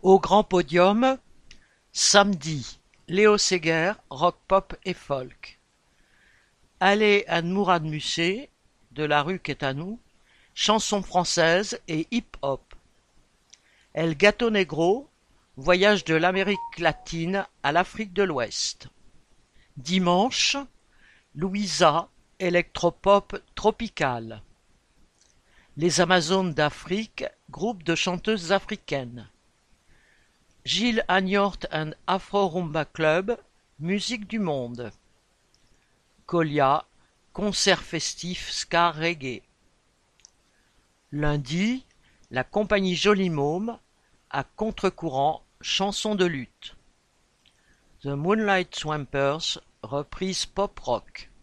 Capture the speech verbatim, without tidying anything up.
Au grand podium, samedi, Léo Séguer, rock pop et folk. Allée Anne Mourad Mussé, de la rue qu'est à nous, chansons françaises et hip-hop. El Gato Negro, voyage de l'Amérique latine à l'Afrique de l'Ouest. Dimanche, Louisa, électropop tropical. Les Amazones d'Afrique, groupe de chanteuses africaines. Gilles Agnort and Afro Rumba Club, musique du monde. Colia, concert festif ska reggae. Lundi, la compagnie Joli Môme, à contre-courant, chanson de lutte. The Moonlight Swampers, reprise pop rock.